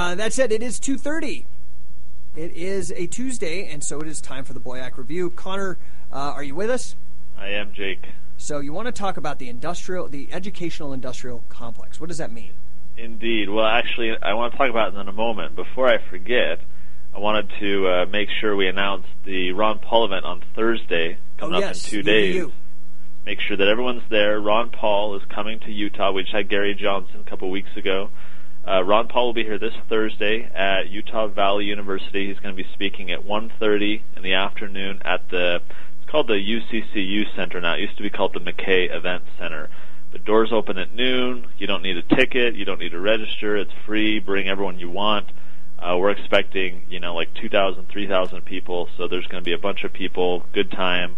That said, it is 2:30. It is a Tuesday, and so it is time for the Boyack Review. Connor, are you with us? I am, Jake. So you want to talk about the educational industrial complex. What does that mean? Indeed. Well, actually, I want to talk about it in a moment. Before I forget, I wanted to make sure we announce the Ron Paul event on Thursday, coming up in 2 days. Make sure that everyone's there. Ron Paul is coming to Utah. We just had Gary Johnson a couple weeks ago. Ron Paul will be here this Thursday at Utah Valley University. He's going to be speaking at 1:30 in the afternoon at it's called the UCCU Center now. It used to be called the McKay Event Center. The doors open at noon. You don't need a ticket. You don't need to register. It's free. Bring everyone you want. We're expecting, like 2,000, 3,000 people, so there's going to be a bunch of people. Good time.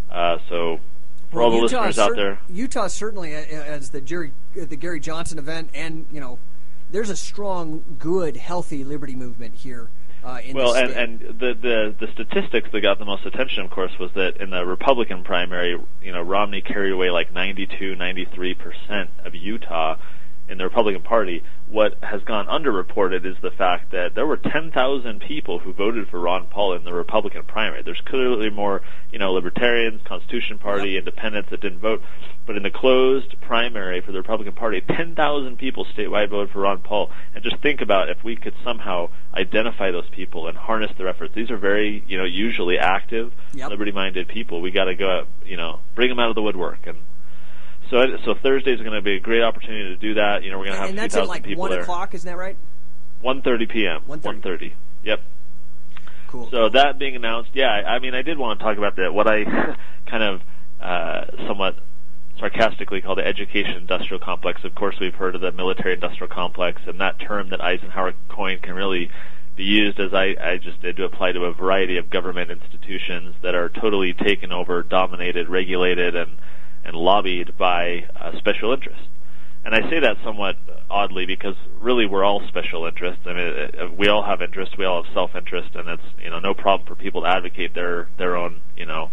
So for all the listeners out there. Utah certainly, as the Gary Johnson event, and, there's a strong, good, healthy liberty movement here in the state. And the statistics that got the most attention, of course, was that in the Republican primary, Romney carried away like 92, 93% of Utah in the Republican Party. What has gone underreported is the fact that there were 10,000 people who voted for Ron Paul in the Republican primary. There's clearly more, Libertarians, Constitution Party, Independents that didn't vote. But in the closed primary for the Republican Party, 10,000 people statewide voted for Ron Paul. And just think about if we could somehow identify those people and harness their efforts. These are very, usually active, liberty-minded people. We got to go out, bring them out of the woodwork. And So Thursday is going to be a great opportunity to do that. We're going to have 2,000 people there. And that's at like 1 o'clock, isn't that right? 1:30 p.m. 1:30. Yep. Cool. So that being announced, I did want to talk about what I kind of somewhat sarcastically call the education industrial complex. Of course, we've heard of the military industrial complex, and that term that Eisenhower coined can really be used, as I just did, to apply to a variety of government institutions that are totally taken over, dominated, regulated, and lobbied by special interests. And I say that somewhat oddly because really we're all special interests. I mean, we all have interests, we all have self-interest, and it's no problem for people to advocate their own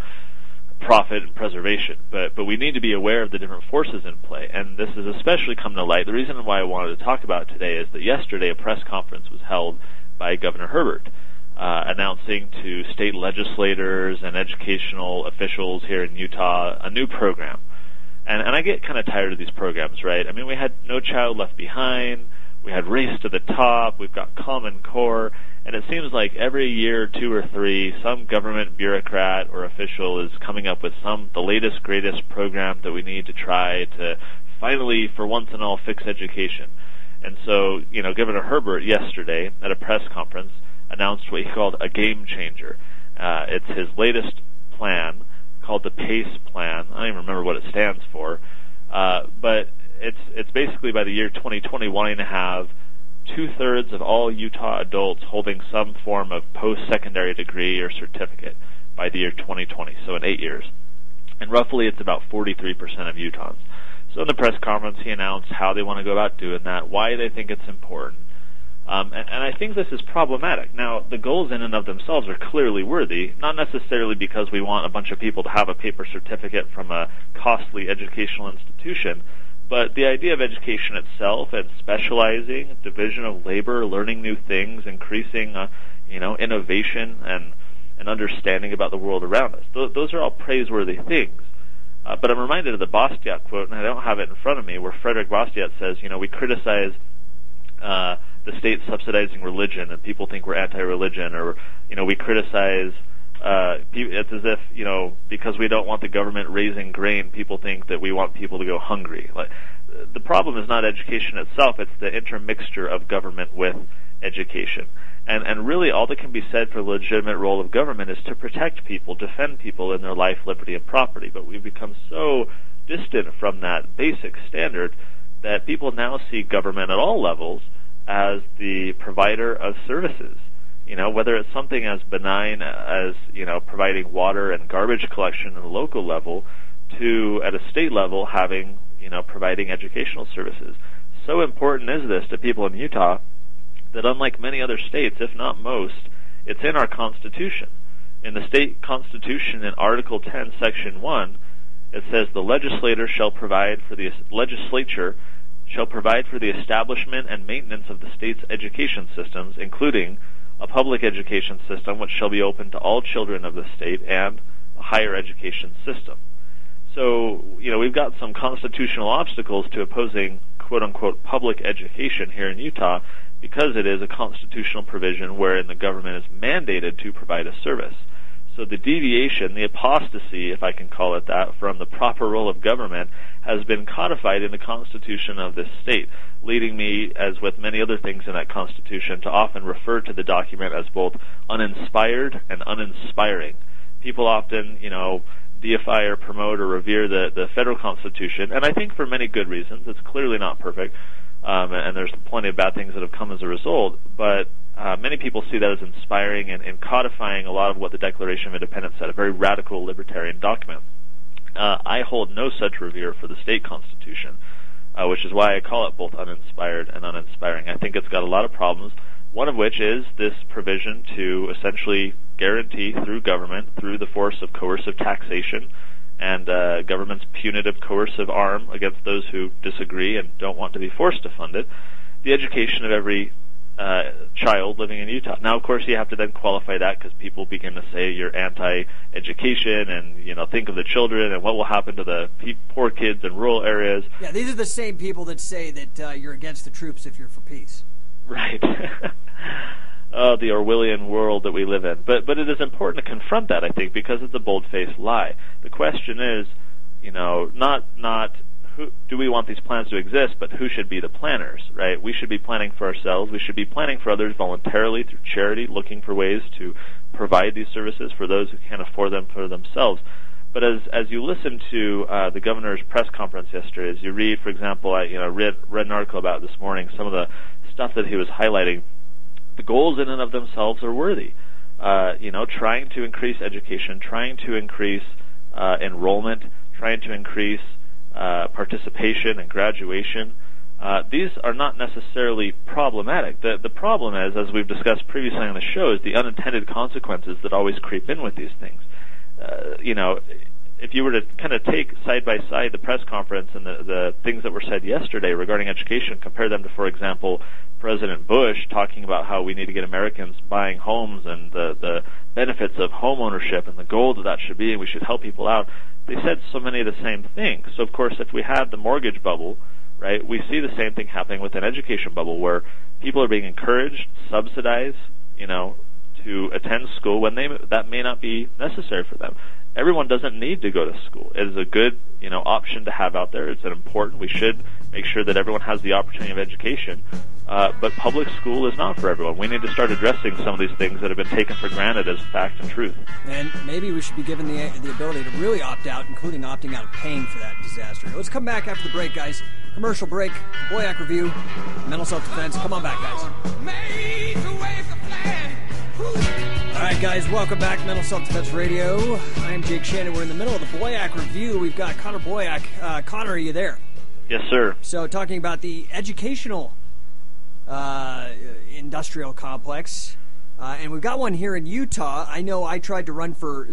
profit and preservation. But we need to be aware of the different forces in play, and this has especially come to light. The reason why I wanted to talk about it today is that yesterday a press conference was held by Governor Herbert, announcing to state legislators and educational officials here in Utah a new program. And I get kind of tired of these programs, right? I mean, we had No Child Left Behind, we had Race to the Top, we've got Common Core, and it seems like every year, 2 or 3, some government bureaucrat or official is coming up with the latest, greatest program that we need to try to finally, for once and all, fix education. And so, Governor Herbert yesterday at a press conference announced what he called a game changer. It's his latest plan called the PACE plan. I don't even remember what it stands for, but it's basically by the year 2020 wanting to have 2/3 of all Utah adults holding some form of post-secondary degree or certificate by the year 2020, so in 8 years. And roughly it's about 43% of Utahns. So in the press conference he announced how they want to go about doing that, why they think it's important. And I think this is problematic. Now, the goals in and of themselves are clearly worthy, not necessarily because we want a bunch of people to have a paper certificate from a costly educational institution, but the idea of education itself and specializing, division of labor, learning new things, increasing, innovation and understanding about the world around us. Those are all praiseworthy things. But I'm reminded of the Bastiat quote, and I don't have it in front of me, where Frederick Bastiat says, we criticize the state subsidizing religion, and people think we're anti-religion, or we criticize. It's as if because we don't want the government raising grain, people think that we want people to go hungry. The problem is not education itself; it's the intermixture of government with education. And really, all that can be said for the legitimate role of government is to protect people, defend people in their life, liberty, and property. But we've become so distant from that basic standard that people now see government at all levels as the provider of services. Whether it's something as benign as, providing water and garbage collection at a local level to, at a state level, having, providing educational services. So important is this to people in Utah that unlike many other states, if not most, it's in our Constitution. In the state Constitution, in Article 10, Section 1, it says the legislature shall provide for the shall provide for the establishment and maintenance of the state's education systems, including a public education system which shall be open to all children of the state and a higher education system. So, we've got some constitutional obstacles to opposing quote-unquote public education here in Utah because it is a constitutional provision wherein the government is mandated to provide a service. So the deviation, the apostasy, if I can call it that, from the proper role of government has been codified in the Constitution of this state, leading me, as with many other things in that Constitution, to often refer to the document as both uninspired and uninspiring. People often, deify or promote or revere the federal Constitution, and I think for many good reasons. It's clearly not perfect, and there's plenty of bad things that have come as a result, but many people see that as inspiring and codifying a lot of what the Declaration of Independence said, a very radical libertarian document. I hold no such revere for the state constitution, which is why I call it both uninspired and uninspiring. I think it's got a lot of problems, one of which is this provision to essentially guarantee through government, through the force of coercive taxation and government's punitive coercive arm against those who disagree and don't want to be forced to fund it, the education of every child living in Utah. Now, of course, you have to then qualify that because people begin to say you're anti-education and, think of the children and what will happen to the poor kids in rural areas. Yeah, these are the same people that say that you're against the troops if you're for peace. Right. Oh, the Orwellian world that we live in. But it is important to confront that, I think, because it's a bold-faced lie. The question is, not who do we want these plans to exist, but who should be the planners, right? We should be planning for ourselves. We should be planning for others voluntarily through charity, looking for ways to provide these services for those who can't afford them for themselves. But as you listen to the governor's press conference yesterday, as you read, for example, I read an article about this morning, some of the stuff that he was highlighting, the goals in and of themselves are worthy. Trying to increase education, trying to increase enrollment, trying to increase participation and graduation. These are not necessarily problematic. The problem is, as we've discussed previously on the show, is the unintended consequences that always creep in with these things. If you were to kind of take side by side the press conference and the things that were said yesterday regarding education, compare them to, for example, President Bush talking about how we need to get Americans buying homes and the benefits of home ownership and the goal that should be, and we should help people out. They said so many of the same things. So, of course, if we had the mortgage bubble, right, we see the same thing happening with an education bubble where people are being encouraged, subsidized, to attend school when that may not be necessary for them. Everyone doesn't need to go to school. It is a good, option to have out there. It's important. We should make sure that everyone has the opportunity of education. But public school is not for everyone. We need to start addressing some of these things that have been taken for granted as fact and truth. And maybe we should be given the ability to really opt out, including opting out of paying for that disaster. Let's come back after the break, guys. Commercial break, Boyack Review, mental self-defense. Come on back, guys. All right, guys, welcome back, Mental Self-Defense Radio. I'm Jake Shannon. We're in the middle of the Boyack Review. We've got Connor Boyack. Connor, are you there? Yes, sir. So talking about the educational industrial complex, and we've got one here in Utah. I know I tried to run for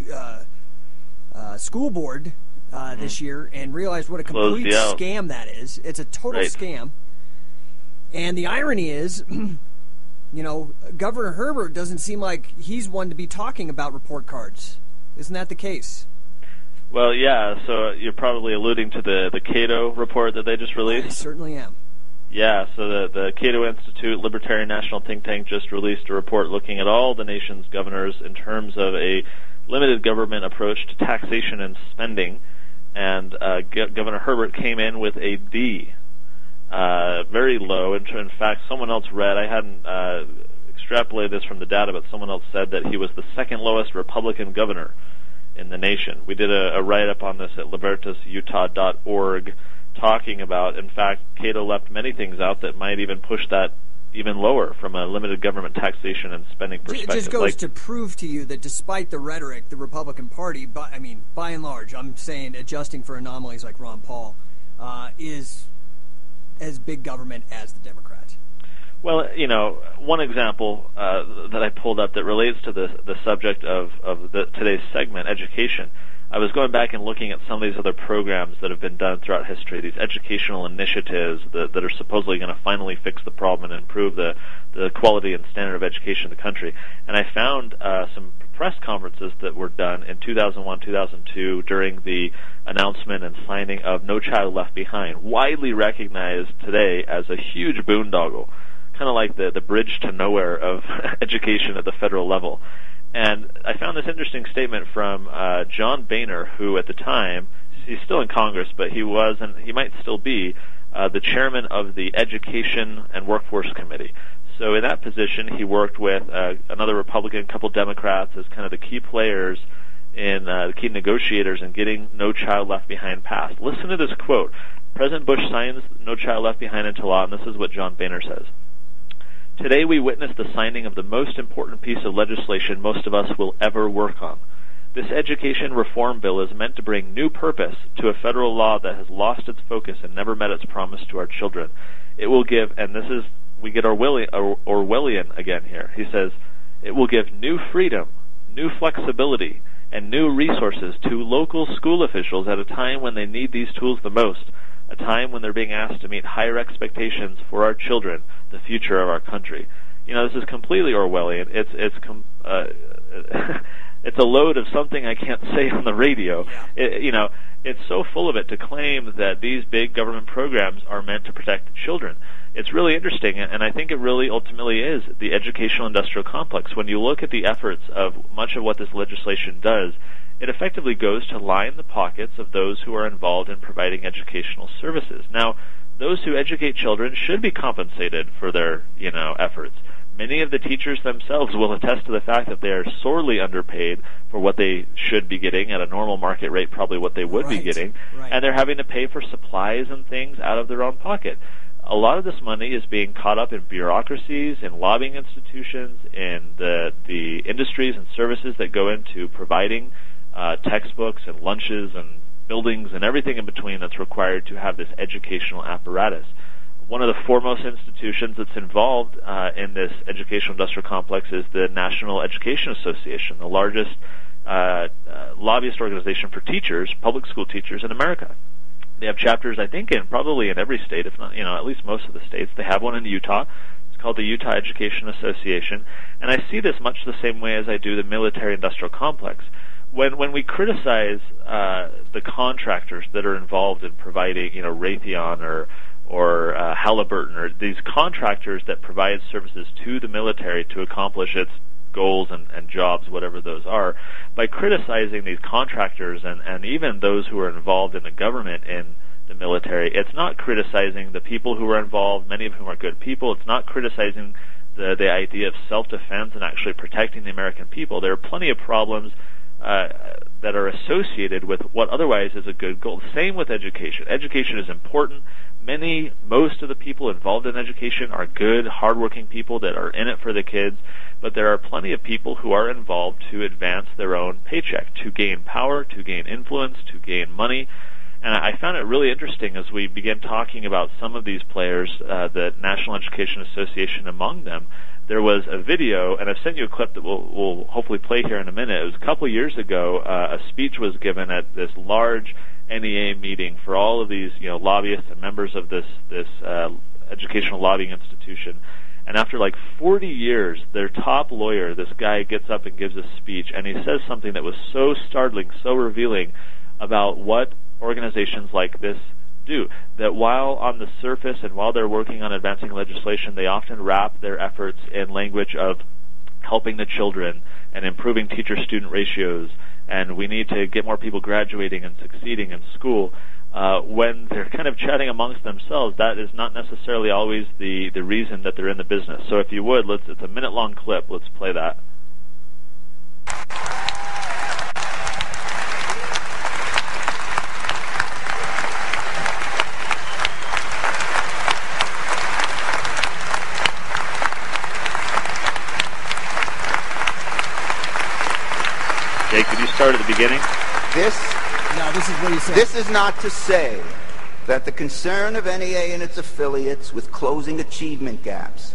school board this year and realized what a complete scam that is. It's a total scam. And the irony is, Governor Herbert doesn't seem like he's one to be talking about report cards. Isn't that the case? Well, yeah, so you're probably alluding to the Cato report that they just released? I certainly am. Yeah, so the Cato Institute, Libertarian National Think Tank, just released a report looking at all the nation's governors in terms of a limited government approach to taxation and spending, and Governor Herbert came in with a D. Very low. In fact, someone else read, I hadn't extrapolated this from the data, but someone else said that he was the second lowest Republican governor in the nation. We did a write-up on this at libertusutah.org talking about, in fact, Cato left many things out that might even push that even lower from a limited government taxation and spending perspective. It just goes to prove to you that despite the rhetoric, the Republican Party, by and large, I'm saying adjusting for anomalies like Ron Paul, is as big government as the Democrats. Well, one example that I pulled up that relates to the subject of today's segment, education. I was going back and looking at some of these other programs that have been done throughout history, these educational initiatives that are supposedly going to finally fix the problem and improve the quality and standard of education in the country. And I found some press conferences that were done in 2001, 2002 during the announcement and signing of No Child Left Behind, widely recognized today as a huge boondoggle, kind of like the bridge to nowhere of education at the federal level. And I found this interesting statement from John Boehner, who at the time, he's still in Congress, but he was, and he might still be, the chairman of the Education and Workforce Committee. So in that position, he worked with another Republican, a couple Democrats as kind of the key players in the key negotiators in getting No Child Left Behind passed. Listen to this quote. President Bush signs No Child Left Behind into law, and this is what John Boehner says. Today we witness the signing of the most important piece of legislation most of us will ever work on. This education reform bill is meant to bring new purpose to a federal law that has lost its focus and never met its promise to our children. It will give, and this is, we get Orwellian again here. He says, it will give new freedom, new flexibility, and new resources to local school officials at a time when they need these tools the most, a time when they're being asked to meet higher expectations for our children, the future of our country. You know, this is completely Orwellian. It's a load of something I can't say on the radio. Yeah. It's so full of it to claim that these big government programs are meant to protect the children. It's really interesting, and I think it really ultimately is the educational industrial complex. When you look at the efforts of much of what this legislation does, it effectively goes to line the pockets of those who are involved in providing educational services. Now, those who educate children should be compensated for their, efforts. Many of the teachers themselves will attest to the fact that they are sorely underpaid for what they should be getting at a normal market rate, probably what they would be getting, and they're having to pay for supplies and things out of their own pocket. A lot of this money is being caught up in bureaucracies, in lobbying institutions, in the industries and services that go into providing textbooks and lunches and buildings and everything in between that's required to have this educational apparatus. One of the foremost institutions that's involved in this educational industrial complex is the National Education Association, the largest lobbyist organization for teachers, public school teachers in America. They have chapters, I think, probably in every state, if not, at least most of the states. They have one in Utah. It's called the Utah Education Association. And I see this much the same way as I do the military-industrial complex. When we criticize the contractors that are involved in providing, Raytheon or Halliburton, or these contractors that provide services to the military to accomplish its goals and jobs, whatever those are, by criticizing these contractors and even those who are involved in the government in the military, it's not criticizing the people who are involved, many of whom are good people. It's not criticizing the idea of self-defense and actually protecting the American people. There are plenty of problems that are associated with what otherwise is a good goal. Same with education. Education is important. Most of the people involved in education are good, hardworking people that are in it for the kids, but there are plenty of people who are involved to advance their own paycheck, to gain power, to gain influence, to gain money. And I found it really interesting as we began talking about some of these players, the National Education Association among them. There was a video, and I've sent you a clip that we'll hopefully play here in a minute. It was a couple of years ago. A speech was given at this large NEA meeting for all of these, lobbyists and members of this educational lobbying institution. And after like 40 years, their top lawyer, this guy, gets up and gives a speech, and he says something that was so startling, so revealing about what organizations like this do. That while on the surface and while they're working on advancing legislation, they often wrap their efforts in language of helping the children and improving teacher-student ratios, and we need to get more people graduating and succeeding in school. When they're kind of chatting amongst themselves, that is not necessarily always the reason that they're in the business. So if you would, it's a minute-long clip. Let's play that. Jake, could you start at the beginning? This is what he said. This is not to say that the concern of NEA and its affiliates with closing achievement gaps,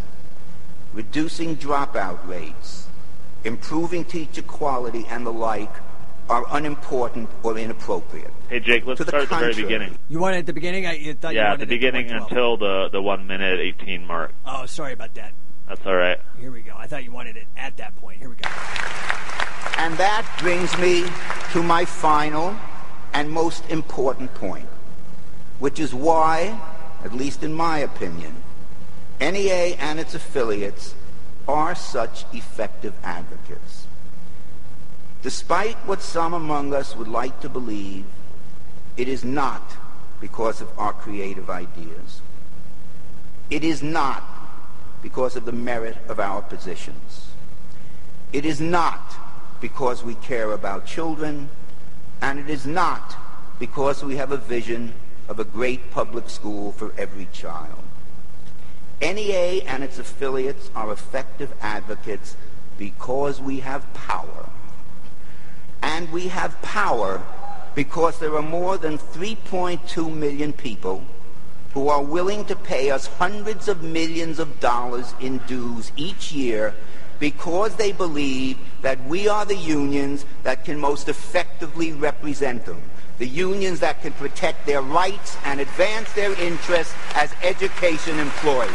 reducing dropout rates, improving teacher quality, and the like are unimportant or inappropriate. Hey, Jake, let's start at the very beginning. You want it at the beginning? I thought you wanted at the beginning until the 1 minute 18 mark. Oh, sorry about that. That's all right. Here we go. I thought you wanted it at that point. Here we go. And that brings me to my final and most important point, which is why, at least in my opinion, NEA and its affiliates are such effective advocates. Despite what some among us would like to believe, it is not because of our creative ideas. It is not because of the merit of our positions. It is not because we care about children, and it is not because we have a vision of a great public school for every child. NEA and its affiliates are effective advocates because we have power. And we have power because there are more than 3.2 million people who are willing to pay us hundreds of millions of dollars in dues each year because they believe that we are the unions that can most effectively represent them, the unions that can protect their rights and advance their interests as education employees.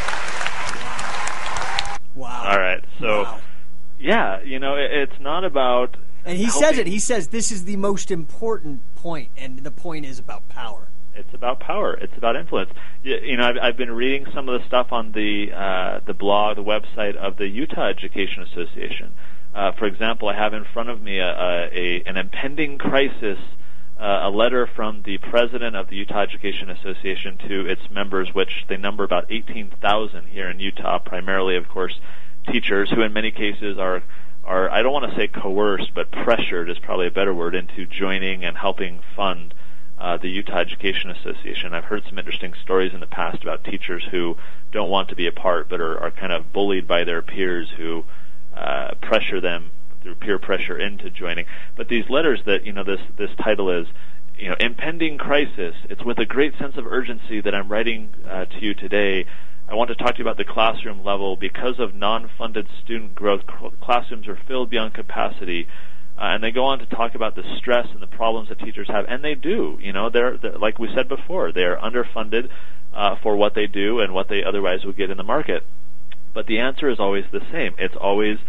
Wow. All right. So, wow. Yeah, it's not about... And he says it. He says this is the most important point, and the point is about power. It's about power. It's about influence. I've been reading some of the stuff on the blog, the website of the Utah Education Association. For example, I have in front of me an impending crisis, a letter from the president of the Utah Education Association to its members, which they number about 18,000 here in Utah, primarily, of course, teachers who in many cases are I don't want to say coerced, but pressured is probably a better word, into joining and helping fund the Utah Education Association. I've heard some interesting stories in the past about teachers who don't want to be a part but are kind of bullied by their peers who pressure them through peer pressure into joining. But these letters that, this title is, Impending Crisis. It's with a great sense of urgency that I'm writing to you today. I want to talk to you about the classroom level. Because of non-funded student growth, classrooms are filled beyond capacity. And they go on to talk about the stress and the problems that teachers have, and they do. They're like we said before, they are underfunded for what they do and what they otherwise would get in the market. But the answer is always the same. It's always,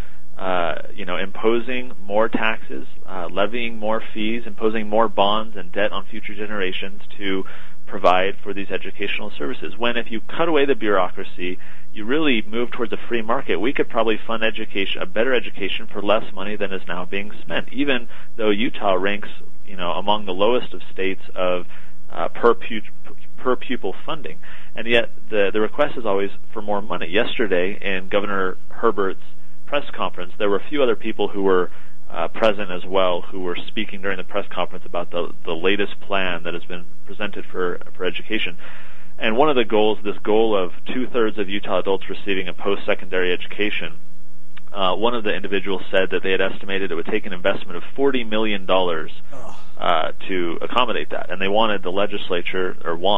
imposing more taxes, levying more fees, imposing more bonds and debt on future generations to provide for these educational services. When if you cut away the bureaucracy, you really move towards a free market. We could probably fund education, a better education, for less money than is now being spent, even though Utah ranks, among the lowest of states of per pupil funding. And yet the request is always for more money. Yesterday, in Governor Herbert's press conference, there were a few other people who were present as well, who were speaking during the press conference about the latest plan that has been presented for education. And one of the goals, this goal of 2/3 of Utah adults receiving a post-secondary education, one of the individuals said that they had estimated it would take an investment of $40 million to accommodate that. And they want the legislature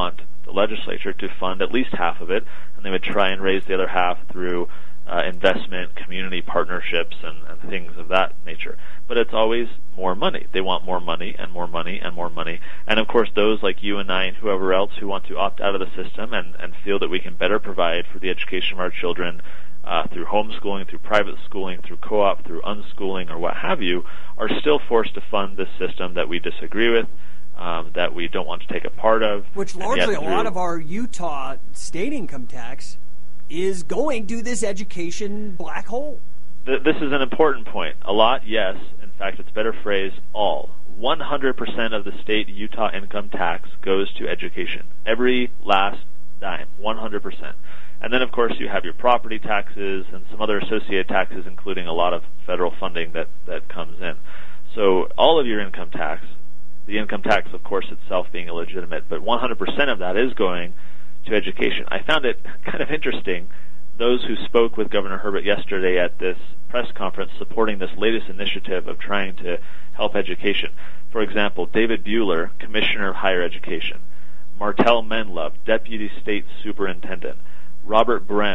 to fund at least half of it, and they would try and raise the other half through investment, community partnerships, and things of that nature. But it's always more money. They want more money and more money and more money. And of course, those like you and I and whoever else who want to opt out of the system and feel that we can better provide for the education of our children through homeschooling, through private schooling, through co-op, through unschooling, or what have you, are still forced to fund this system that we disagree with, that we don't want to take a part of. Which largely a lot of our Utah state income tax is going to this education black hole. This is an important point. A lot, yes. In fact, it's better phrased, all. 100% of the state Utah income tax goes to education. Every last dime, 100%. And then, of course, you have your property taxes and some other associated taxes, including a lot of federal funding that comes in. So all of your income tax, the income tax, of course, itself being illegitimate, but 100% of that is going to education. I found it kind of interesting, those who spoke with Governor Herbert yesterday at this press conference supporting this latest initiative of trying to help education. For example, David Buehler, Commissioner of Higher Education, Martel Menlove, Deputy State Superintendent, Robert Brems,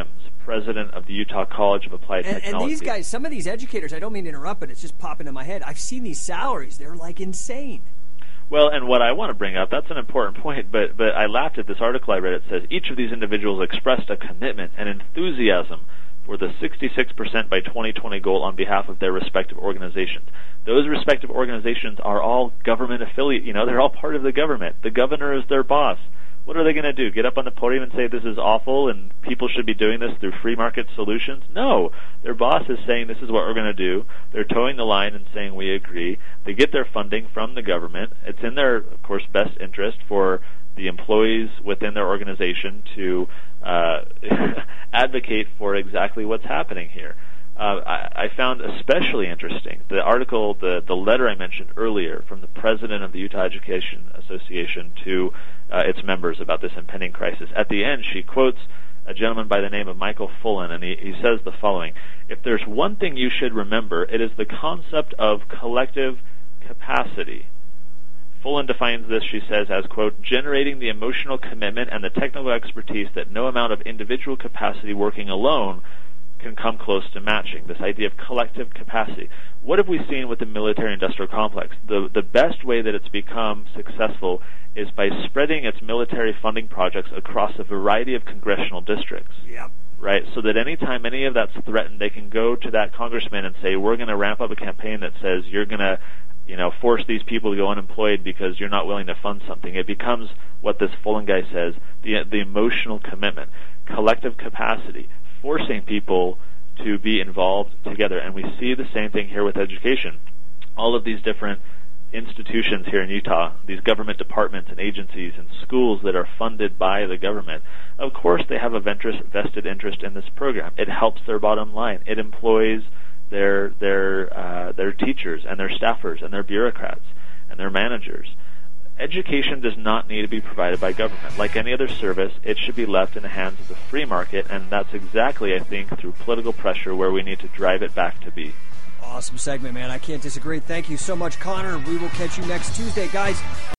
president of the Utah College of Applied Technology. And these guys, some of these educators, I don't mean to interrupt, but it's just popping in my head. I've seen these salaries. They're like insane. Well, and what I want to bring up, that's an important point, but I laughed at this article I read. It says, each of these individuals expressed a commitment and enthusiasm for the 66% by 2020 goal on behalf of their respective organizations. Those respective organizations are all government affiliate. They're all part of the government. The governor is their boss. What are they going to do? Get up on the podium and say this is awful and people should be doing this through free market solutions? No. Their boss is saying this is what we're going to do. They're towing the line and saying we agree. They get their funding from the government. It's in their, of course, best interest for the employees within their organization to advocate for exactly what's happening here. I found especially interesting the article, the letter I mentioned earlier from the president of the Utah Education Association to its members about this impending crisis. At the end, she quotes a gentleman by the name of Michael Fullen, and he says the following: "If there's one thing you should remember, it is the concept of collective capacity." Fullen defines this, she says, as, quote, generating the emotional commitment and the technical expertise that no amount of individual capacity working alone can come close to matching. This idea of collective capacity. What have we seen with the military-industrial complex? The best way that it's become successful is by spreading its military funding projects across a variety of congressional districts. Yep. Right? So that anytime any of that's threatened, they can go to that congressman and say, we're going to ramp up a campaign that says you're going to force these people to go unemployed because you're not willing to fund something. It becomes what this Fullen guy says, the emotional commitment, collective capacity, forcing people to be involved together. And we see the same thing here with education. All of these different institutions here in Utah, these government departments and agencies and schools that are funded by the government, of course they have a vested interest in this program. It helps their bottom line. It employs their teachers and their staffers and their bureaucrats and their managers. Education does not need to be provided by government. Like any other service, it should be left in the hands of the free market, and that's exactly, I think, through political pressure where we need to drive it back to be. Awesome segment, man. I can't disagree. Thank you so much, Connor. We will catch you next Tuesday, guys.